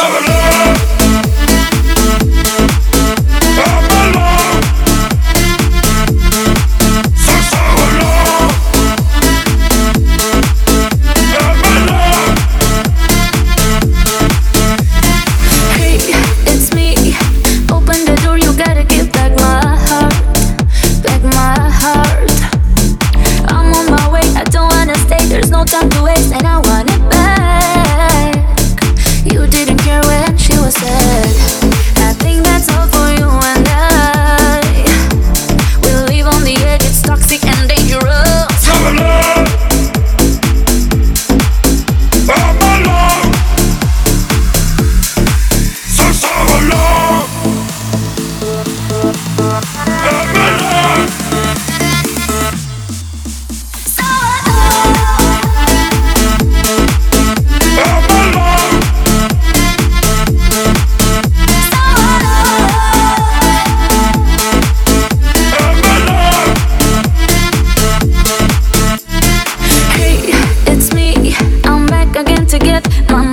Time to waste and I want it back. You didn't care when she was sad. I think that's all for you and I. We live on the edge, it's toxic and dangerous. Summer love, oh my love, so summer love, oh my love. To get my